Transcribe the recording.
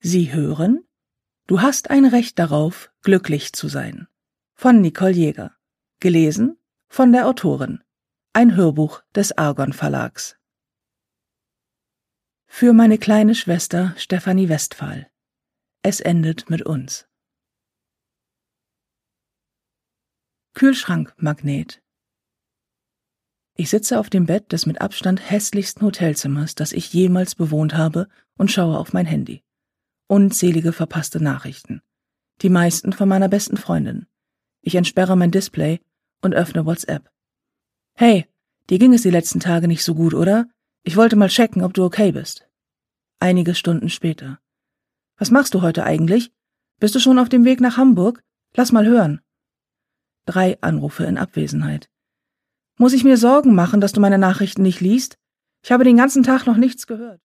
Sie hören Du hast ein Recht darauf, glücklich zu sein. Von Nicole Jäger. Gelesen von der Autorin. Ein Hörbuch des Argon Verlags. Für meine kleine Schwester Stefanie Westphal. Es endet mit uns. Kühlschrankmagnet. Ich sitze auf dem Bett des mit Abstand hässlichsten Hotelzimmers, das ich jemals bewohnt habe, und schaue auf mein Handy. Unzählige verpasste Nachrichten. Die meisten von meiner besten Freundin. Ich entsperre mein Display und öffne WhatsApp. Hey, dir ging es die letzten Tage nicht so gut, oder? Ich wollte mal checken, ob du okay bist. Einige Stunden später. Was machst du heute eigentlich? Bist du schon auf dem Weg nach Hamburg? Lass mal hören. 3 Anrufe in Abwesenheit. Muss ich mir Sorgen machen, dass du meine Nachrichten nicht liest? Ich habe den ganzen Tag noch nichts gehört.